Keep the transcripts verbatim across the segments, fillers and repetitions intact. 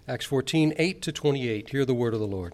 Acts fourteen, eight to twenty-eight. Hear the word of the Lord.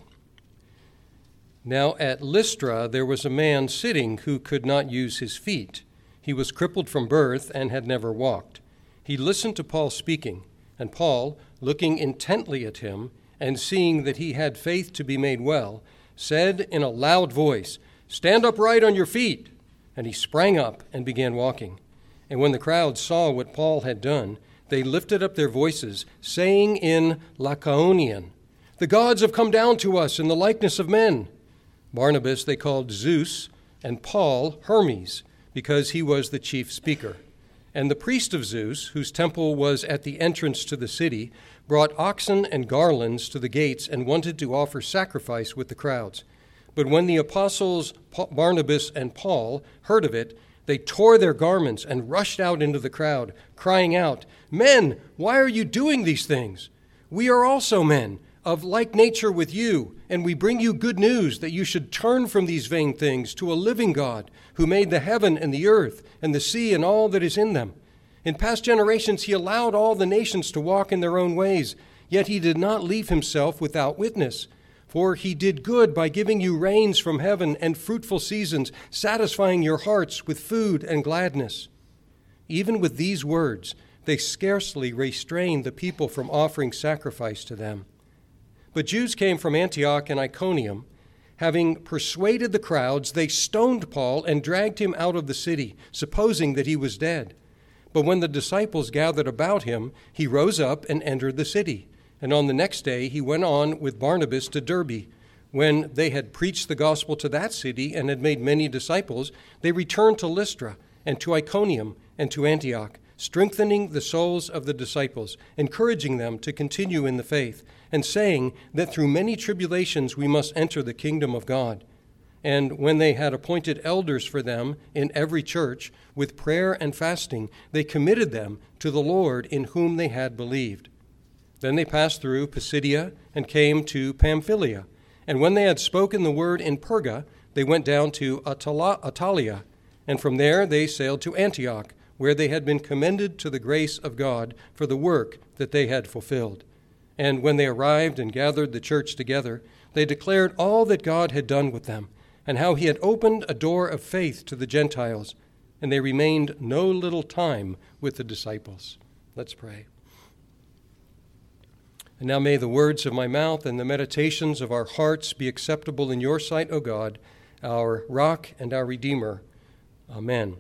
Now at Lystra there was a man sitting who could not use his feet. He was crippled from birth and had never walked. He listened to Paul speaking, and Paul, looking intently at him and seeing that he had faith to be made well, said in a loud voice, "Stand upright on your feet." And he sprang up and began walking. And when the crowd saw what Paul had done, they lifted up their voices, saying in Lycaonian, "The gods have come down to us in the likeness of men." Barnabas they called Zeus, and Paul Hermes, because he was the chief speaker. And the priest of Zeus, whose temple was at the entrance to the city, brought oxen and garlands to the gates and wanted to offer sacrifice with the crowds. But when the apostles Barnabas and Paul heard of it, they tore their garments and rushed out into the crowd, crying out, "Men, why are you doing these things? We are also men, of like nature with you, and we bring you good news that you should turn from these vain things to a living God, who made the heaven and the earth and the sea and all that is in them. In past generations he allowed all the nations to walk in their own ways, yet he did not leave himself without witness. For he did good by giving you rains from heaven and fruitful seasons, satisfying your hearts with food and gladness." Even with these words, they scarcely restrained the people from offering sacrifice to them. But Jews came from Antioch and Iconium. Having persuaded the crowds, they stoned Paul and dragged him out of the city, supposing that he was dead. But when the disciples gathered about him, he rose up and entered the city. And on the next day he went on with Barnabas to Derbe. When they had preached the gospel to that city and had made many disciples, they returned to Lystra and to Iconium and to Antioch, strengthening the souls of the disciples, encouraging them to continue in the faith, and saying that through many tribulations we must enter the kingdom of God. And when they had appointed elders for them in every church, with prayer and fasting, they committed them to the Lord in whom they had believed. Then they passed through Pisidia and came to Pamphylia. And when they had spoken the word in Perga, they went down to Attalia, and from there they sailed to Antioch, where they had been commended to the grace of God for the work that they had fulfilled. And when they arrived and gathered the church together, they declared all that God had done with them, and how he had opened a door of faith to the Gentiles. And they remained no little time with the disciples. Let's pray. And now may the words of my mouth and the meditations of our hearts be acceptable in your sight, O God, our rock and our Redeemer. Amen.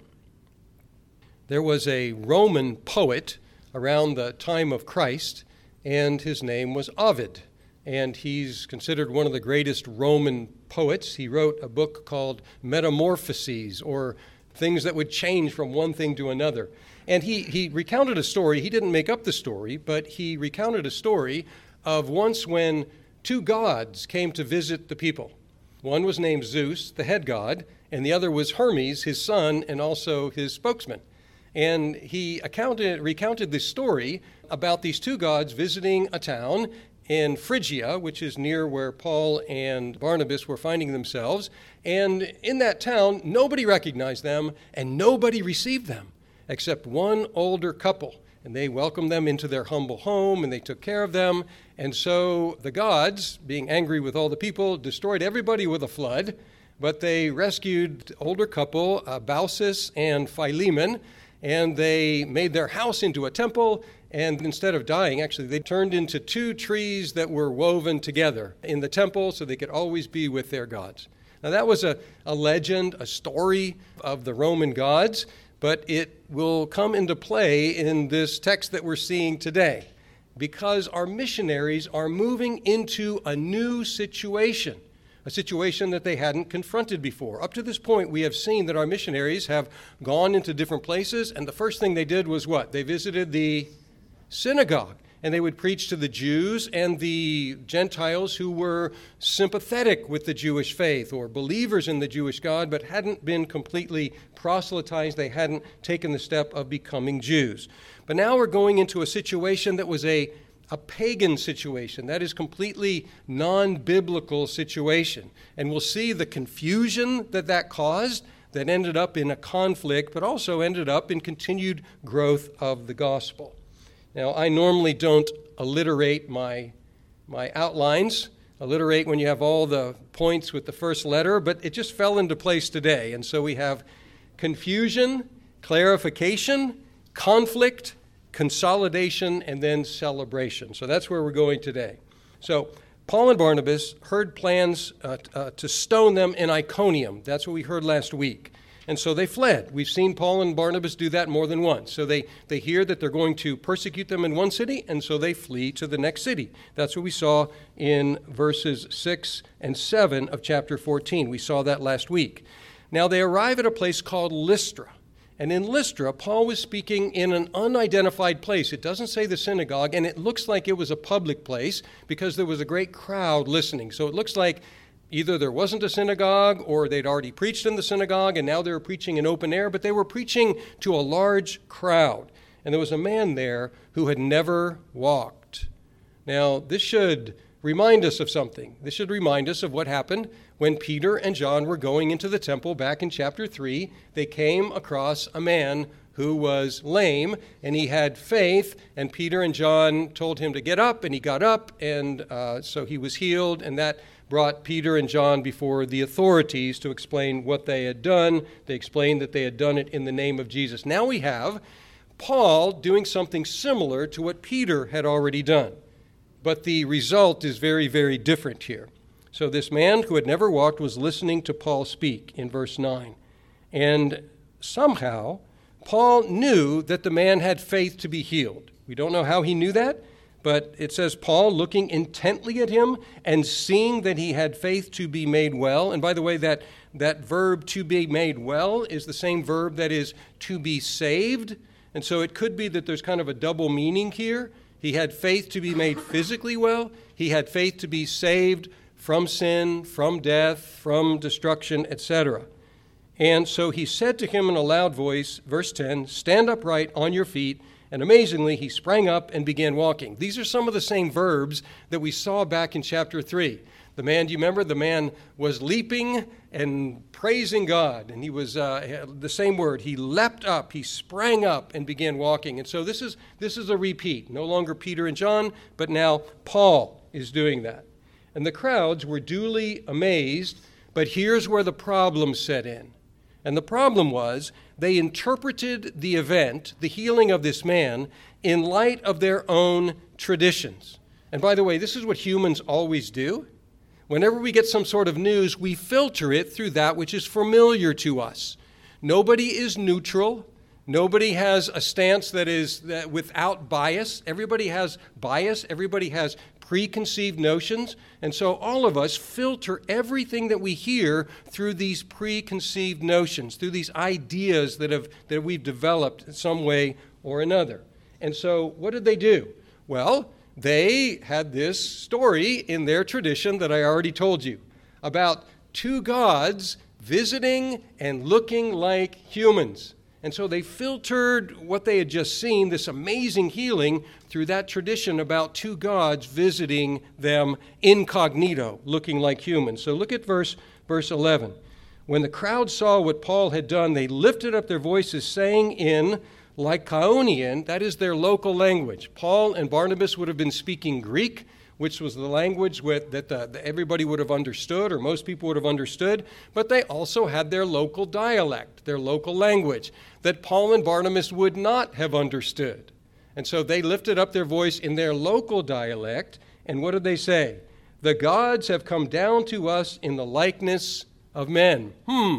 There was a Roman poet around the time of Christ, and his name was Ovid. And he's considered one of the greatest Roman poets. He wrote a book called Metamorphoses, or things that would change from one thing to another. And he, he recounted a story. He didn't make up the story, but he recounted a story of once when two gods came to visit the people. One was named Zeus, the head god, and the other was Hermes, his son, and also his spokesman. And he accounted, recounted this story about these two gods visiting a town in Phrygia, which is near where Paul and Barnabas were finding themselves. And in that town, nobody recognized them and nobody received them except one older couple. And they welcomed them into their humble home and they took care of them. And so the gods, being angry with all the people, destroyed everybody with a flood. But they rescued the older couple, uh, Baucis and Philemon, and they made their house into a temple. And instead of dying, actually, they turned into two trees that were woven together in the temple so they could always be with their gods. Now, that was a, a legend, a story of the Roman gods, but it will come into play in this text that we're seeing today because our missionaries are moving into a new situation, a situation that they hadn't confronted before. Up to this point, we have seen that our missionaries have gone into different places, and the first thing they did was what? They visited the synagogue, and they would preach to the Jews and the Gentiles who were sympathetic with the Jewish faith or believers in the Jewish God, but hadn't been completely proselytized. They hadn't taken the step of becoming Jews. But now we're going into a situation that was a a pagan situation, that is completely non-biblical situation. And we'll see the confusion that that caused that ended up in a conflict, but also ended up in continued growth of the gospel. Now, I normally don't alliterate my My outlines alliterate when you have all the points with the first letter, but it just fell into place today. And so we have confusion, clarification, conflict, consolidation, and then celebration. So that's where we're going today. So Paul and Barnabas heard plans uh, uh, to stone them in Iconium. That's what we heard last week. And so they fled. We've seen Paul and Barnabas do that more than once. So they, they hear that they're going to persecute them in one city, and so they flee to the next city. That's what we saw in verses six and seven of chapter fourteen. We saw that last week. Now they arrive at a place called Lystra. And in Lystra, Paul was speaking in an unidentified place. It doesn't say the synagogue, and it looks like it was a public place because there was a great crowd listening. So it looks like either there wasn't a synagogue or they'd already preached in the synagogue and now they were preaching in open air, but they were preaching to a large crowd. And there was a man there who had never walked. Now, this should remind us of something. This should remind us of what happened when Peter and John were going into the temple back in chapter three. They came across a man who was lame, and he had faith, and Peter and John told him to get up, and he got up, and uh, so he was healed, and that brought Peter and John before the authorities to explain what they had done. They explained that they had done it in the name of Jesus. Now we have Paul doing something similar to what Peter had already done. But the result is very, very different here. So this man who had never walked was listening to Paul speak in verse nine. And somehow Paul knew that the man had faith to be healed. We don't know how he knew that, but it says Paul looking intently at him and seeing that he had faith to be made well. And by the way, that, that verb to be made well is the same verb that is to be saved. And so it could be that there's kind of a double meaning here. He had faith to be made physically well. He had faith to be saved from sin, from death, from destruction, et cetera. And so he said to him in a loud voice, verse ten, "Stand upright on your feet." And amazingly, he sprang up and began walking. These are some of the same verbs that we saw back in chapter three. The man, do you remember? The man was leaping and praising God. And he was, uh, the same word, he leapt up, he sprang up and began walking. And so this is, this is a repeat. No longer Peter and John, but now Paul is doing that. And the crowds were duly amazed, but here's where the problem set in. And the problem was they interpreted the event, the healing of this man, in light of their own traditions. And by the way, this is what humans always do. Whenever we get some sort of news, we filter it through that which is familiar to us. Nobody is neutral. Nobody has a stance that is that without bias. Everybody has bias. Everybody has preconceived notions. And so all of us filter everything that we hear through these preconceived notions, through these ideas that have that we've developed in some way or another. And so what did they do? Well, they had this story in their tradition that I already told you about two gods visiting and looking like humans. And so they filtered what they had just seen, this amazing healing, through that tradition about two gods visiting them incognito, looking like humans. So look at verse, verse eleven. When the crowd saw what Paul had done, they lifted up their voices, saying in Lycaonian, that is their local language. Paul and Barnabas would have been speaking Greek, which was the language with, that the, the, everybody would have understood, or most people would have understood, but they also had their local dialect, their local language, that Paul and Barnabas would not have understood. And so they lifted up their voice in their local dialect, and what did they say? The gods have come down to us in the likeness of men. Hmm.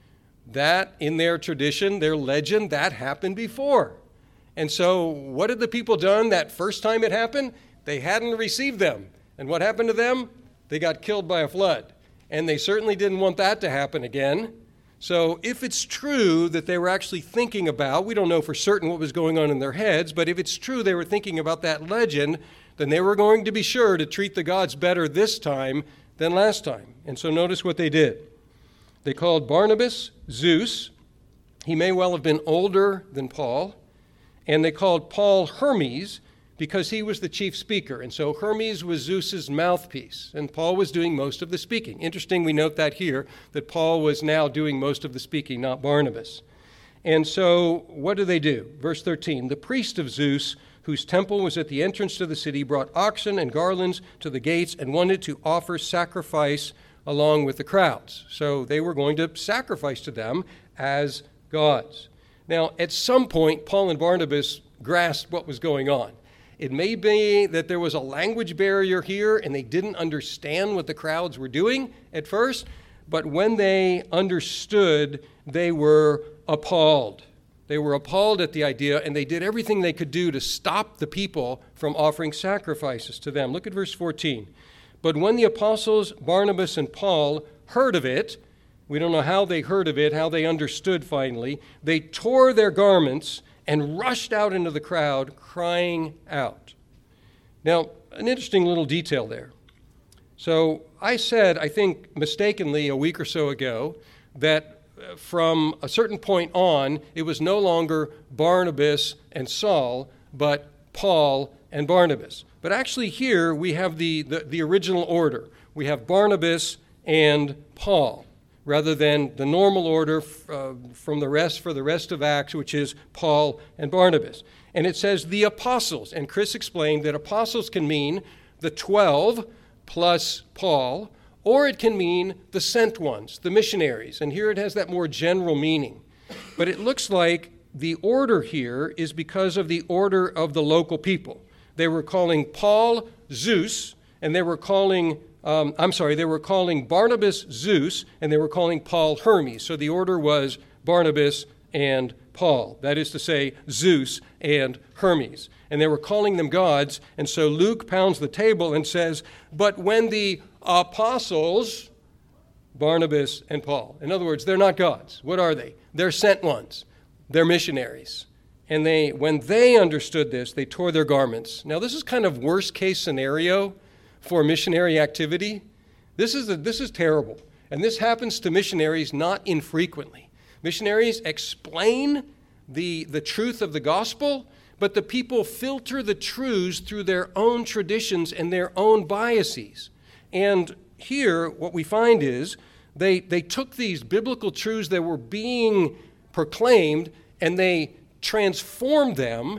That, in their tradition, their legend, that happened before. And so what had the people done that first time it happened? They hadn't received them. And what happened to them? They got killed by a flood. And they certainly didn't want that to happen again. So if it's true that they were actually thinking about, we don't know for certain what was going on in their heads, but if it's true they were thinking about that legend, then they were going to be sure to treat the gods better this time than last time. And so notice what they did. They called Barnabas Zeus. He may well have been older than Paul. And they called Paul Hermes, because he was the chief speaker. And so Hermes was Zeus's mouthpiece, and Paul was doing most of the speaking. Interesting, we note that here, that Paul was now doing most of the speaking, not Barnabas. And so what do they do? Verse thirteen, the priest of Zeus whose temple was at the entrance to the city, brought oxen and garlands to the gates and wanted to offer sacrifice along with the crowds. So they were going to sacrifice to them as gods. Now, at some point, Paul and Barnabas grasped what was going on. It may be that there was a language barrier here and they didn't understand what the crowds were doing at first, but when they understood, they were appalled. They were appalled at the idea, and they did everything they could do to stop the people from offering sacrifices to them. Look at verse fourteen. But when the apostles Barnabas and Paul heard of it, we don't know how they heard of it, how they understood finally, they tore their garments and rushed out into the crowd, crying out. Now, an interesting little detail there. So I said, I think mistakenly a week or so ago, that from a certain point on, it was no longer Barnabas and Saul, but Paul and Barnabas. But actually here we have the, the, the original order. We have Barnabas and Paul, rather than the normal order uh, from the rest for the rest of Acts, which is Paul and Barnabas. And it says the apostles. And Chris explained that apostles can mean the twelve plus Paul, or it can mean the sent ones, the missionaries. And here it has that more general meaning. But it looks like the order here is because of the order of the local people. They were calling Paul Zeus, and they were calling, um, I'm sorry, they were calling Barnabas Zeus, and they were calling Paul Hermes. So the order was Barnabas and Paul. That is to say, Zeus and Hermes. And they were calling them gods. And so Luke pounds the table and says, but when the apostles, Barnabas and Paul, in other words, they're not gods. What are they? They're sent ones. They're missionaries. And they, when they understood this, they tore their garments. Now, this is kind of worst case scenario for missionary activity. This is, a, this is terrible. And this happens to missionaries not infrequently. Missionaries explain the, the truth of the gospel, but the people filter the truths through their own traditions and their own biases. And here, what we find is they, they took these biblical truths that were being proclaimed and they transformed them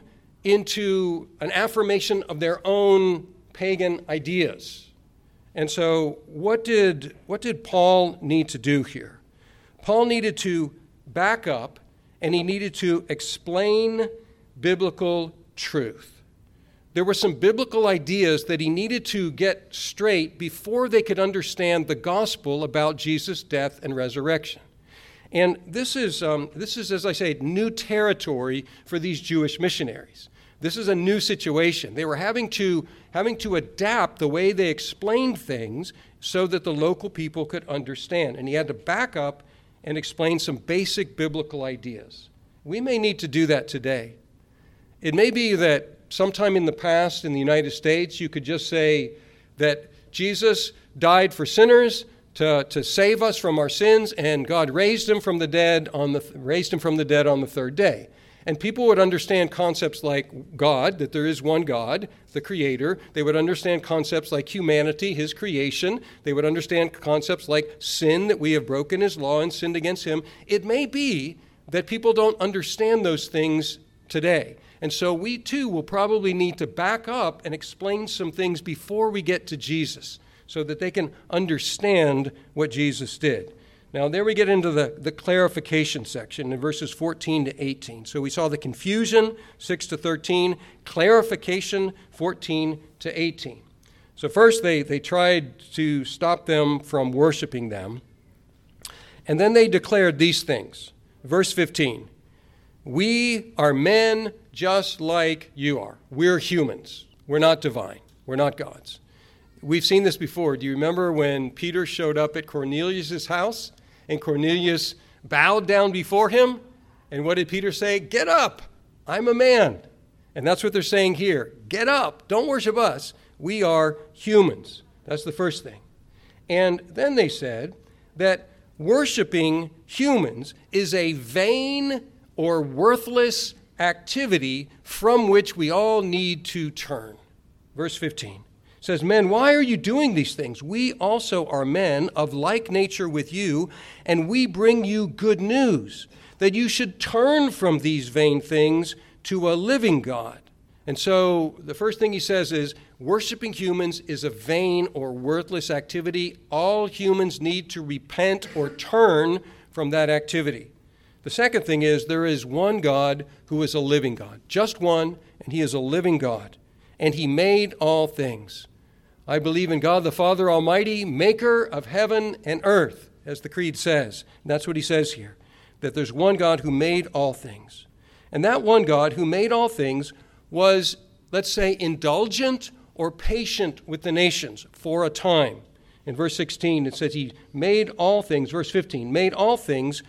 into an affirmation of their own pagan ideas. And so what did, what did Paul need to do here? Paul needed to back up and he needed to explain biblical truth. There were some biblical ideas that he needed to get straight before they could understand the gospel about Jesus' death and resurrection. And this is, um, this is, as I say, new territory for these Jewish missionaries. This is a new situation. They were having to, having to adapt the way they explained things so that the local people could understand. And he had to back up and explain some basic biblical ideas. We may need to do that today. It may be that sometime in the past in the United States, you could just say that Jesus died for sinners to, to save us from our sins, and God raised him from the dead on the raised him from the dead on the third day. And people would understand concepts like God, that there is one God, the Creator. They would understand concepts like humanity, his creation. They would understand concepts like sin, that we have broken his law and sinned against him. It may be that people don't understand those things today. And so we too will probably need to back up and explain some things before we get to Jesus so that they can understand what Jesus did. Now, there we get into the, the clarification section in verses fourteen to eighteen. So we saw the confusion, six to thirteen, clarification, fourteen to eighteen. So first they, they tried to stop them from worshiping them. And then they declared these things. Verse fifteen, we are men just like you are. We're humans. We're not divine. We're not gods. We've seen this before. Do you remember when Peter showed up at Cornelius' house and Cornelius bowed down before him? And what did Peter say? Get up. I'm a man. And that's what they're saying here. Get up. Don't worship us. We are humans. That's the first thing. And then they said that worshiping humans is a vain or worthless activity from which we all need to turn. Verse fifteen says, men, why are you doing these things? We also are men of like nature with you, and we bring you good news, that you should turn from these vain things to a living God And so the first thing he says is, worshiping humans is a vain or worthless activity. All humans need to repent or turn from that activity. The second thing is, there is one God who is a living God. Just one, and he is a living God. And he made all things. I believe in God the Father Almighty, maker of heaven and earth, as the Creed says. And that's what he says here, that there's one God who made all things. And that one God who made all things was, let's say, indulgent or patient with the nations for a time. In verse sixteen, it says he made all things, verse fifteen, made all things,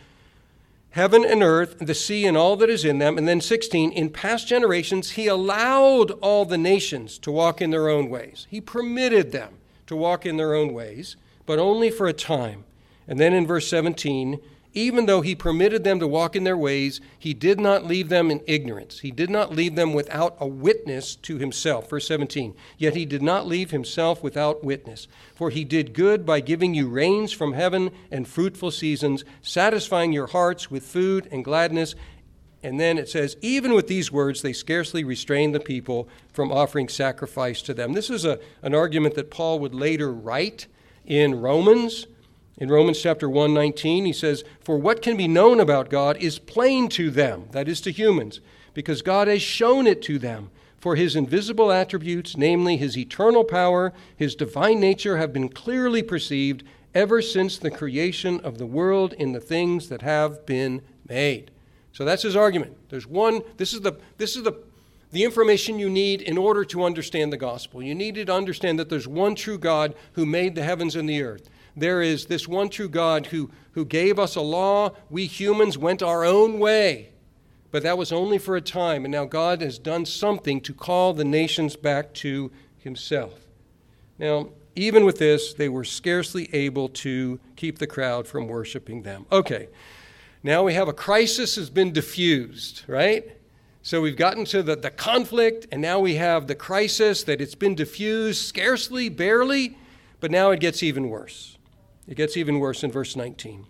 heaven and earth, the sea and all that is in them. And then sixteen, in past generations, he allowed all the nations to walk in their own ways. He permitted them to walk in their own ways, but only for a time. And then in verse seventeen, even though he permitted them to walk in their ways, he did not leave them in ignorance. He did not leave them without a witness to himself. Verse seventeen, yet he did not leave himself without witness. For he did good by giving you rains from heaven and fruitful seasons, satisfying your hearts with food and gladness. And then it says, even with these words, they scarcely restrained the people from offering sacrifice to them. This is a, an argument that Paul would later write in Romans. In Romans chapter one nineteen, he says, for what can be known about God is plain to them, that is to humans, because God has shown it to them. For his invisible attributes, namely his eternal power, his divine nature, have been clearly perceived ever since the creation of the world in the things that have been made. So that's his argument. There's one, this is the this is the the information you need in order to understand the gospel. You need to understand that there's one true God who made the heavens and the earth. There is this one true God who, who gave us a law. We humans went our own way, but that was only for a time. And now God has done something to call the nations back to himself. Now, even with this, they were scarcely able to keep the crowd from worshiping them. Okay, now we have a crisis has been diffused, right? So we've gotten to the, the conflict, and now we have the crisis that it's been diffused, scarcely, barely, but now it gets even worse. It gets even worse in verse nineteen.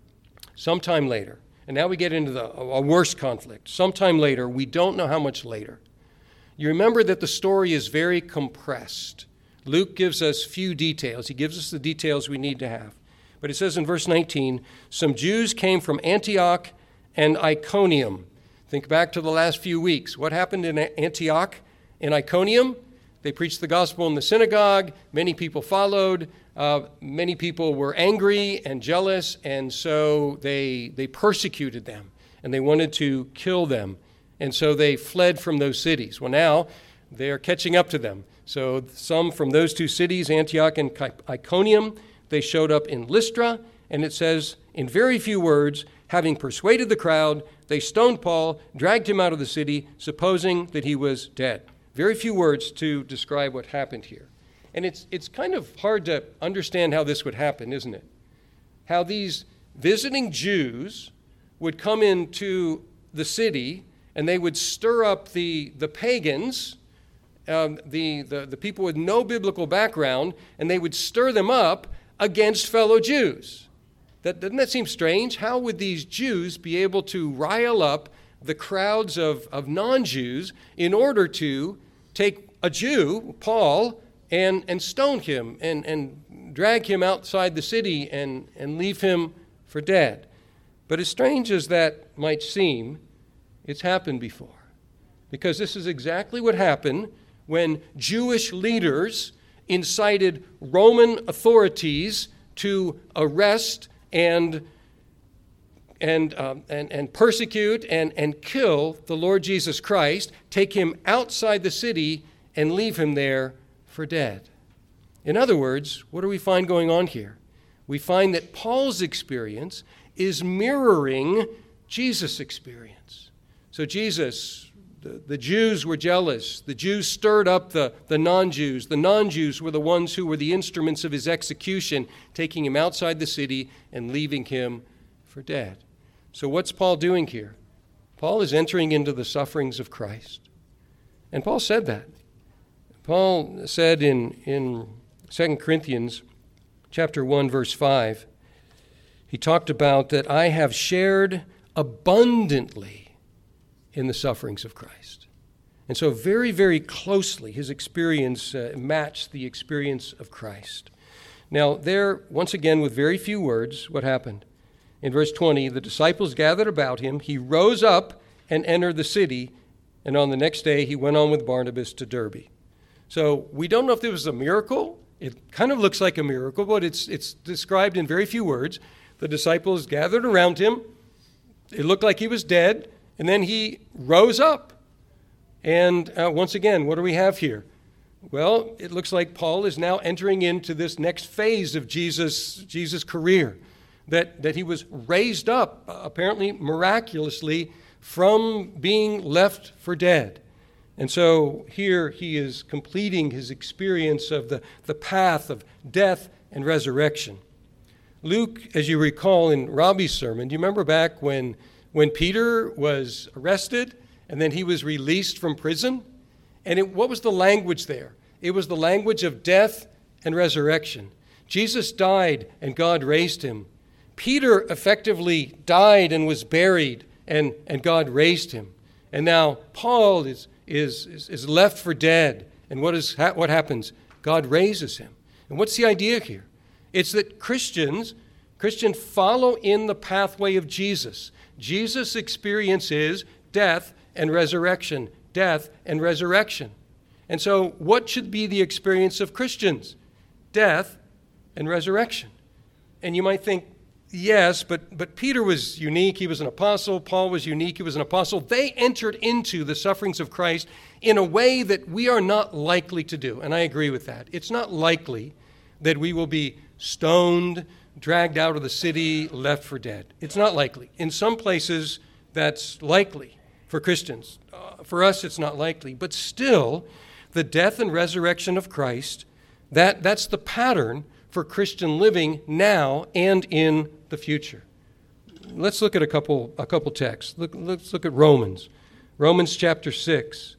Sometime later, and now we get into the, a worse conflict. Sometime later, we don't know how much later. You remember that the story is very compressed. Luke gives us few details. He gives us the details we need to have. But it says in verse nineteen, some Jews came from Antioch and Iconium. Think back to the last few weeks. What happened in Antioch and Iconium? They preached the gospel in the synagogue. Many people followed. Uh, many people were angry and jealous, and so they they persecuted them, and they wanted to kill them. And so they fled from those cities. Well, now they're catching up to them. So some from those two cities, Antioch and Iconium, they showed up in Lystra, and it says, in very few words, having persuaded the crowd, they stoned Paul, dragged him out of the city, supposing that he was dead. Very few words to describe what happened here. And it's it's kind of hard to understand how this would happen, isn't it? How these visiting Jews would come into the city and they would stir up the, the pagans, um, the, the, the people with no biblical background, and they would stir them up against fellow Jews. That, doesn't that seem strange? How would these Jews be able to rile up the crowds of, of non-Jews in order to take a Jew, Paul, and, and stone him and, and drag him outside the city and, and leave him for dead? But as strange as that might seem, it's happened before. Because this is exactly what happened when Jewish leaders incited Roman authorities to arrest and and um, and, and persecute and, and kill the Lord Jesus Christ, take him outside the city and leave him there for dead. In other words, what do we find going on here? We find that Paul's experience is mirroring Jesus' experience. So Jesus, the, the Jews were jealous. The Jews stirred up the, the non-Jews. The non-Jews were the ones who were the instruments of his execution, taking him outside the city and leaving him for dead. So what's Paul doing here? Paul is entering into the sufferings of Christ. And Paul said that. Paul said in, in Second Corinthians chapter one, verse five, he talked about that I have shared abundantly in the sufferings of Christ. And so very, very closely his experience uh, matched the experience of Christ. Now there, once again, with very few words, what happened? In verse twenty, the disciples gathered about him. He rose up and entered the city, and on the next day he went on with Barnabas to Derbe. So we don't know if this was a miracle. It kind of looks like a miracle, but it's it's described in very few words. The disciples gathered around him. It looked like he was dead, and then he rose up. And uh, once again, what do we have here? Well, it looks like Paul is now entering into this next phase of Jesus' Jesus' career, that, that he was raised up, uh, apparently miraculously, from being left for dead. And so here he is completing his experience of the, the path of death and resurrection. Luke, as you recall in Robbie's sermon, do you remember back when, when Peter was arrested and then he was released from prison? And it, what was the language there? It was the language of death and resurrection. Jesus died and God raised him. Peter effectively died and was buried and, and God raised him. And now Paul is, is, is, is left for dead. And what, is, what happens? God raises him. And what's the idea here? It's that Christians, Christians follow in the pathway of Jesus. Jesus' experience is death and resurrection, death and resurrection. And so what should be the experience of Christians? Death and resurrection. And you might think, yes, but, but Peter was unique. He was an apostle. Paul was unique. He was an apostle. They entered into the sufferings of Christ in a way that we are not likely to do. And I agree with that. It's not likely that we will be stoned, dragged out of the city, left for dead. It's not likely. In some places, that's likely for Christians. Uh, for us, it's not likely. But still, the death and resurrection of Christ, that, that's the pattern for Christian living now and in the future. Let's look at a couple, a couple texts. Look, let's look at Romans. Romans chapter six,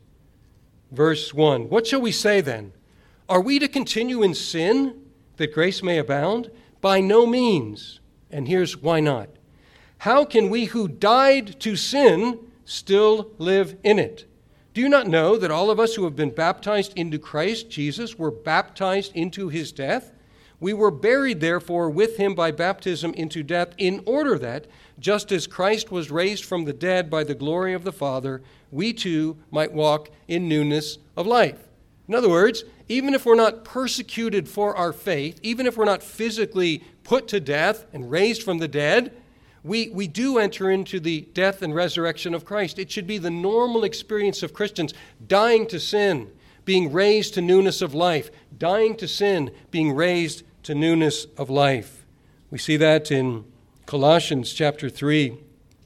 verse one. What shall we say then? Are we to continue in sin, that grace may abound? By no means. And here's why not. How can we who died to sin still live in it? Do you not know that all of us who have been baptized into Christ Jesus were baptized into his death? We were buried, therefore, with him by baptism into death, in order that, just as Christ was raised from the dead by the glory of the Father, we too might walk in newness of life. In other words, even if we're not persecuted for our faith, even if we're not physically put to death and raised from the dead, we, we do enter into the death and resurrection of Christ. It should be the normal experience of Christians, dying to sin, being raised to newness of life, dying to sin, being raised to newness of life. We see that in Colossians chapter three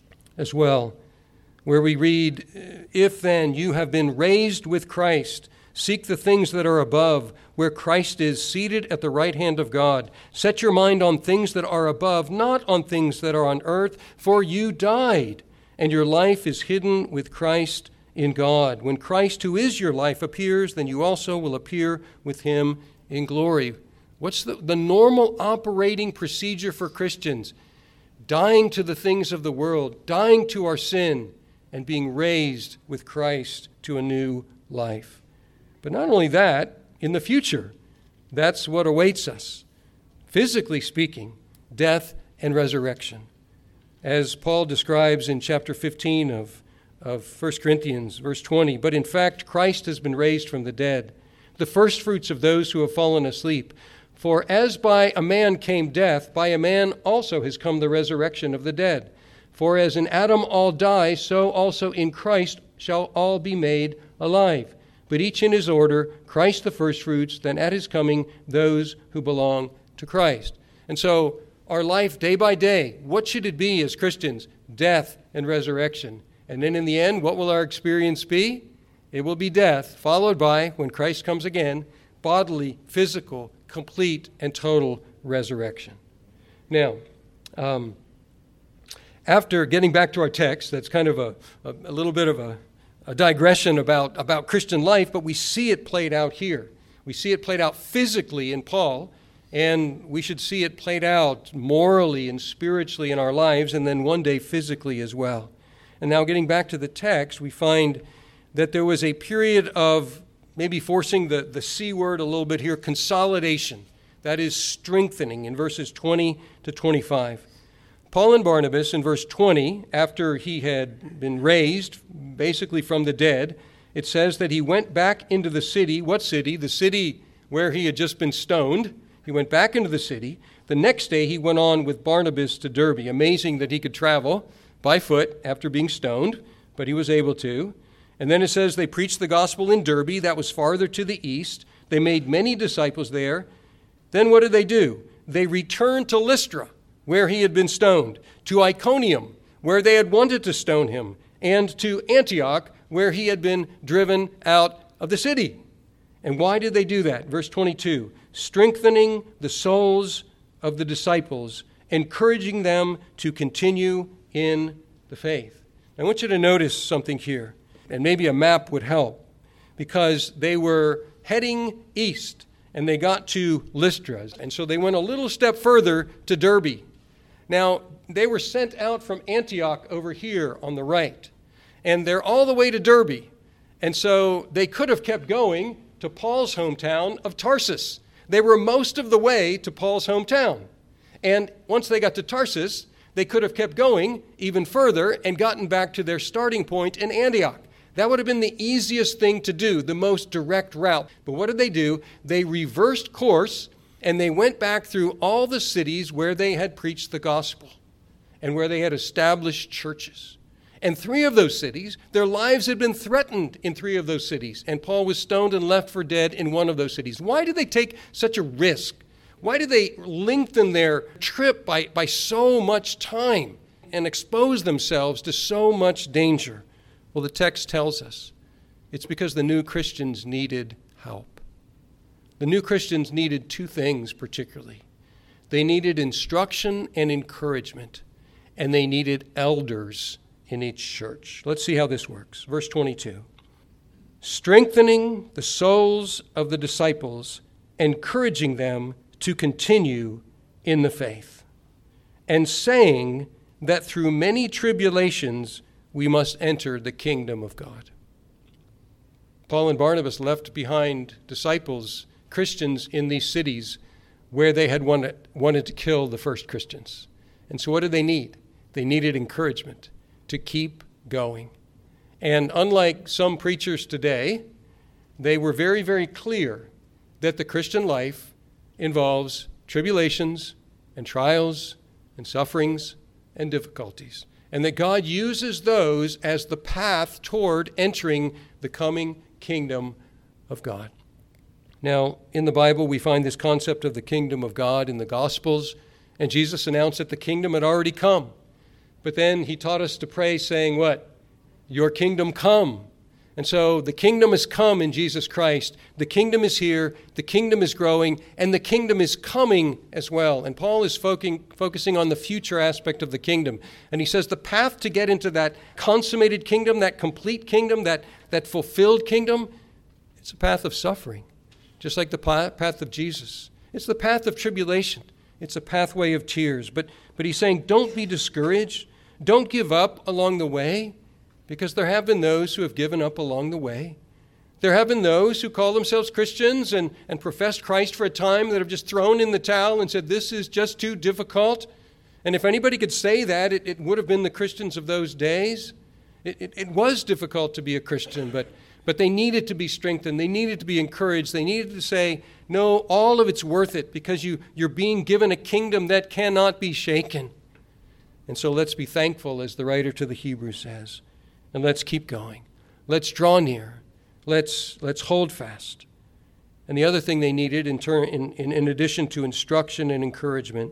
as well, where we read, if then you have been raised with Christ, seek the things that are above, where Christ is seated at the right hand of God. Set your mind on things that are above, not on things that are on earth, for you died, and your life is hidden with Christ in God. When Christ, who is your life, appears, then you also will appear with him in glory. What's the, the normal operating procedure for Christians? Dying to the things of the world, dying to our sin, and being raised with Christ to a new life. But not only that, in the future, that's what awaits us. Physically speaking, death and resurrection. As Paul describes in chapter fifteen of, of First Corinthians, verse twenty, but in fact, Christ has been raised from the dead, the first fruits of those who have fallen asleep. For as by a man came death, by a man also has come the resurrection of the dead. For as in Adam all die, so also in Christ shall all be made alive. But each in his order, Christ the firstfruits, then at his coming, those who belong to Christ. And so our life day by day, what should it be as Christians? Death and resurrection. And then in the end, what will our experience be? It will be death, followed by, when Christ comes again, bodily, physical, complete, and total resurrection. Now, um, after getting back to our text, that's kind of a, a, a little bit of a, a digression about, about Christian life, but we see it played out here. We see it played out physically in Paul, and we should see it played out morally and spiritually in our lives, and then one day physically as well. And now getting back to the text, we find that there was a period of, maybe forcing the, the C word a little bit here, consolidation. That is strengthening in verses twenty to twenty-five. Paul and Barnabas in verse twenty, after he had been raised basically from the dead, it says that he went back into the city. What city? The city where he had just been stoned. He went back into the city. The next day he went on with Barnabas to Derbe. Amazing that he could travel by foot after being stoned, but he was able to. And then it says they preached the gospel in Derbe. That was farther to the east. They made many disciples there. Then what did they do? They returned to Lystra, where he had been stoned, to Iconium, where they had wanted to stone him, and to Antioch, where he had been driven out of the city. And why did they do that? Verse twenty-two, strengthening the souls of the disciples, encouraging them to continue in the faith. I want you to notice something here, and maybe a map would help, because they were heading east, and they got to Lystra, and so they went a little step further to Derbe. Now, they were sent out from Antioch over here on the right, and they're all the way to Derbe, and so they could have kept going to Paul's hometown of Tarsus. They were most of the way to Paul's hometown, and once they got to Tarsus, they could have kept going even further and gotten back to their starting point in Antioch. That would have been the easiest thing to do, the most direct route. But what did they do? They reversed course, and they went back through all the cities where they had preached the gospel and where they had established churches. And three of those cities, their lives had been threatened in three of those cities, and Paul was stoned and left for dead in one of those cities. Why did they take such a risk? Why did they lengthen their trip by, by so much time and expose themselves to so much danger? Well, the text tells us it's because the new Christians needed help. The new Christians needed two things particularly. They needed instruction and encouragement, and they needed elders in each church. Let's see how this works. Verse twenty-two. Strengthening the souls of the disciples, encouraging them to continue in the faith, and saying that through many tribulations we must enter the kingdom of God. Paul and Barnabas left behind disciples, Christians in these cities where they had wanted, wanted to kill the first Christians. And so what did they need? They needed encouragement to keep going. And unlike some preachers today, they were very, very clear that the Christian life involves tribulations and trials and sufferings and difficulties, and that God uses those as the path toward entering the coming kingdom of God. Now, in the Bible, we find this concept of the kingdom of God in the Gospels, and Jesus announced that the kingdom had already come. But then he taught us to pray saying what? Your kingdom come. And so the kingdom has come in Jesus Christ. The kingdom is here, the kingdom is growing, and the kingdom is coming as well. And Paul is focusing, focusing on the future aspect of the kingdom. And he says the path to get into that consummated kingdom, that complete kingdom, that, that fulfilled kingdom, it's a path of suffering, just like the path of Jesus. It's the path of tribulation. It's a pathway of tears. But, but he's saying, don't be discouraged. Don't give up along the way. Because there have been those who have given up along the way. There have been those who call themselves Christians and, and professed Christ for a time that have just thrown in the towel and said, this is just too difficult. And if anybody could say that, it, it would have been the Christians of those days. It, it, it was difficult to be a Christian, but, but they needed to be strengthened. They needed to be encouraged. They needed to say, no, all of it's worth it because you, you're being given a kingdom that cannot be shaken. And so let's be thankful, as the writer to the Hebrews says. And let's keep going. Let's draw near. Let's, let's hold fast. And the other thing they needed, in, turn, in, in, in addition to instruction and encouragement,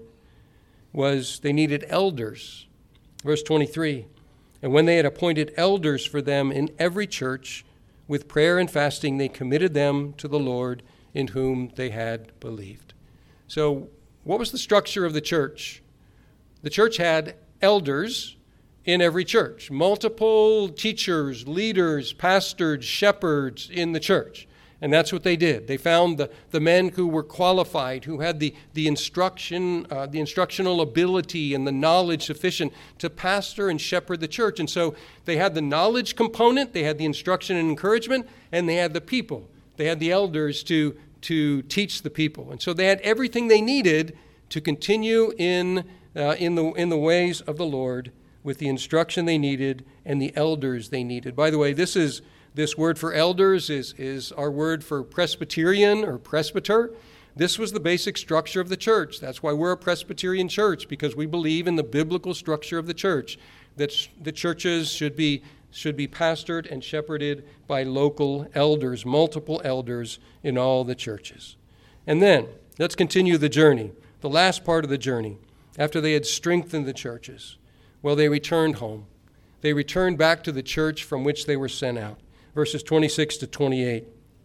was they needed elders. Verse twenty-three, and when they had appointed elders for them in every church, with prayer and fasting, they committed them to the Lord in whom they had believed. So what was the structure of the church? The church had elders in every church, multiple teachers, leaders, pastors, shepherds in the church. And that's what they did. They found the, the men who were qualified, who had the, the instruction, uh, the instructional ability and the knowledge sufficient to pastor and shepherd the church. And so they had the knowledge component, they had the instruction and encouragement, and they had the people. They had the elders to, to teach the people. And so they had everything they needed to continue in, uh, in, the, in the ways of the Lord with the instruction they needed and the elders they needed. By the way, this is This word for elders is, is our word for Presbyterian or presbyter. This was the basic structure of the church. That's why we're a Presbyterian church, because we believe in the biblical structure of the church, that the churches should be, should be pastored and shepherded by local elders, multiple elders in all the churches. And then, let's continue the journey, the last part of the journey. After they had strengthened the churches, well, they returned home. They returned back to the church from which they were sent out. Verses twenty-six to twenty-eight.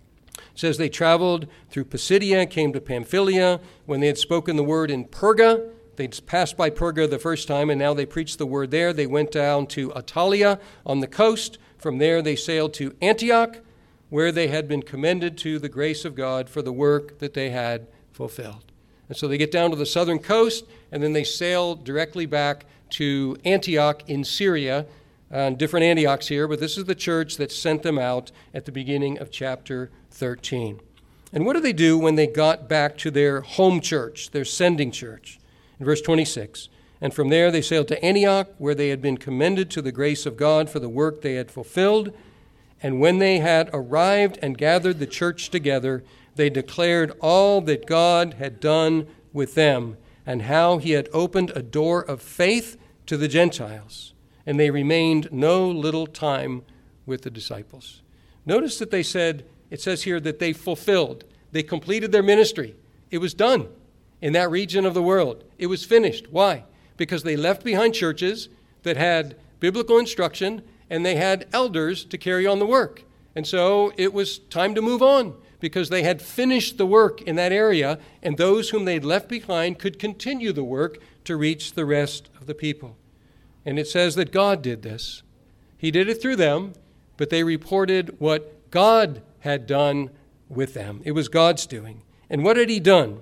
It says, they traveled through Pisidia, came to Pamphylia. When they had spoken the word in Perga, they'd passed by Perga the first time, and now they preached the word there. They went down to Attalia on the coast. From there they sailed to Antioch, where they had been commended to the grace of God for the work that they had fulfilled. And so they get down to the southern coast, and then they sail directly back to Antioch in Syria. Uh, different Antiochs here, but this is the church that sent them out at the beginning of chapter thirteen. And what did they do when they got back to their home church, their sending church? In verse twenty-six, and from there they sailed to Antioch, where they had been commended to the grace of God for the work they had fulfilled. And when they had arrived and gathered the church together, they declared all that God had done with them, and how he had opened a door of faith to the Gentiles. And they remained no little time with the disciples. Notice that they said, it says here that they fulfilled. They completed their ministry. It was done in that region of the world. It was finished. Why? Because they left behind churches that had biblical instruction and they had elders to carry on the work. And so it was time to move on because they had finished the work in that area, and those whom they'd left behind could continue the work to reach the rest of the people. And it says that God did this. He did it through them, but they reported what God had done with them. It was God's doing. And what had he done?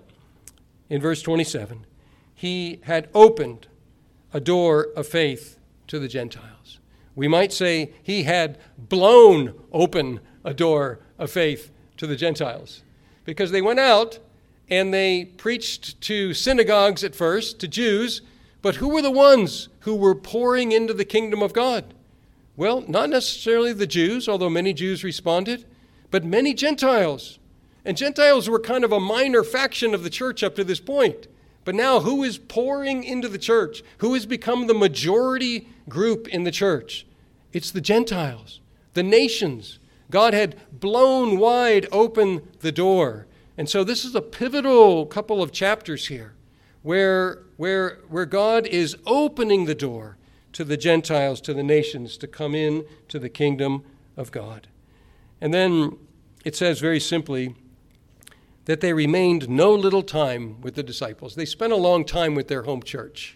In verse twenty-seven, he had opened a door of faith to the Gentiles. We might say he had blown open a door of faith to the Gentiles, because they went out and they preached to synagogues at first, to Jews. But who were the ones who were pouring into the kingdom of God? Well, not necessarily the Jews, although many Jews responded, but many Gentiles. And Gentiles were kind of a minor faction of the church up to this point. But now who is pouring into the church? Who has become the majority group in the church? It's the Gentiles, the nations. God had blown wide open the door. And so this is a pivotal couple of chapters here, where, where, where God is opening the door to the Gentiles, to the nations, to come in to the kingdom of God. And then it says very simply that they remained no little time with the disciples. They spent a long time with their home church.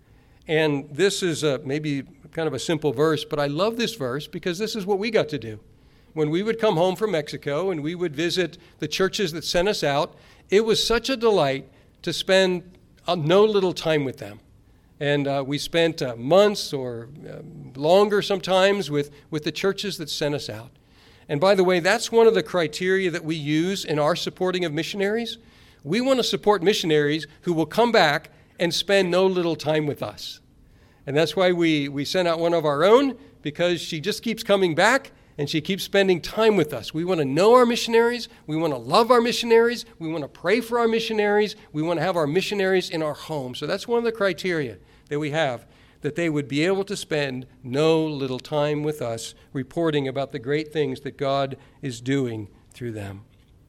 And this is a, maybe kind of a simple verse, but I love this verse because this is what we got to do. When we would come home from Mexico and we would visit the churches that sent us out, it was such a delight to spend no little time with them. And uh, we spent uh, months or uh, longer sometimes with, with the churches that sent us out. And by the way, that's one of the criteria that we use in our supporting of missionaries. We want to support missionaries who will come back and spend no little time with us. And that's why we, we sent out one of our own, because she just keeps coming back and she keeps spending time with us. We want to know our missionaries. We want to love our missionaries. We want to pray for our missionaries. We want to have our missionaries in our home. So that's one of the criteria that we have, that they would be able to spend no little time with us, reporting about the great things that God is doing through them.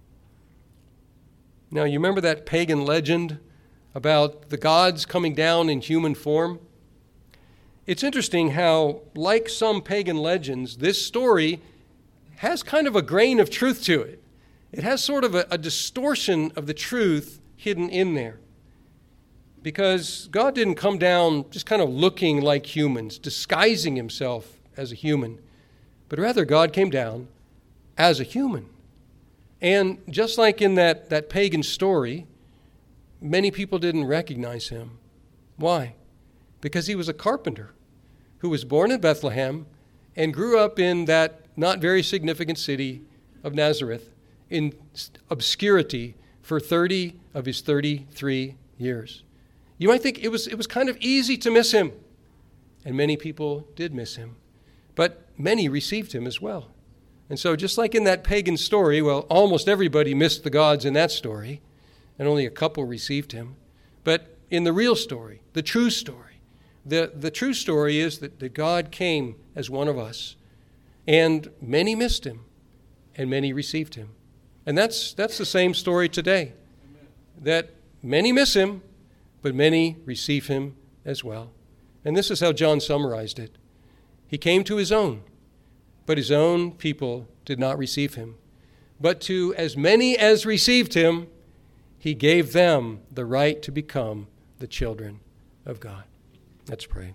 Now, you remember that pagan legend about the gods coming down in human form? It's interesting how, like some pagan legends, this story has kind of a grain of truth to it. It has sort of a, a distortion of the truth hidden in there. Because God didn't come down just kind of looking like humans, disguising himself as a human, but rather God came down as a human. And just like in that, that pagan story, many people didn't recognize him. Why? Because he was a carpenter who was born in Bethlehem and grew up in that not very significant city of Nazareth in obscurity for thirty of his thirty-three years. You might think it was, it was kind of easy to miss him, and many people did miss him, but many received him as well. And so just like in that pagan story, well, almost everybody missed the gods in that story, and only a couple received him. But in the real story, the true story, the, the true story is that, that God came as one of us, and many missed him, and many received him. And that's that's the same story today, that many miss him, but many receive him as well. And this is how John summarized it. He came to his own, but his own people did not receive him. But to as many as received him, he gave them the right to become the children of God. Let's pray.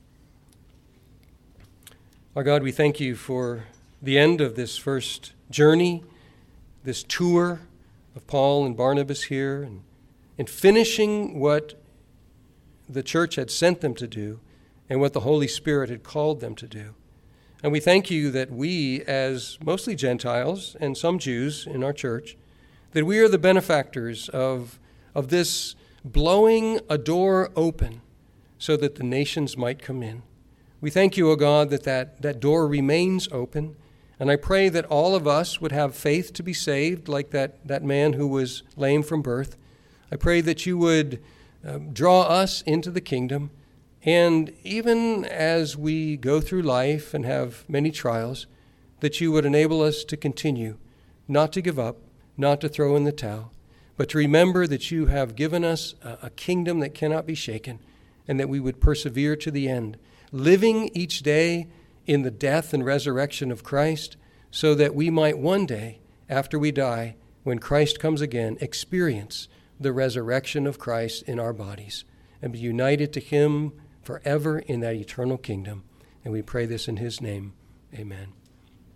Our God, we thank you for the end of this first journey, this tour of Paul and Barnabas here, and, and finishing what the church had sent them to do and what the Holy Spirit had called them to do. And we thank you that we, as mostly Gentiles and some Jews in our church, that we are the benefactors of, of this blowing a door open so that the nations might come in. We thank you, O God, that, that that door remains open. And I pray that all of us would have faith to be saved, like that, that man who was lame from birth. I pray that you would uh, draw us into the kingdom. And even as we go through life and have many trials, that you would enable us to continue, not to give up, not to throw in the towel, but to remember that you have given us a, a kingdom that cannot be shaken, and that we would persevere to the end, living each day in the death and resurrection of Christ, so that we might one day, after we die, when Christ comes again, experience the resurrection of Christ in our bodies and be united to him forever in that eternal kingdom. And we pray this in his name. Amen.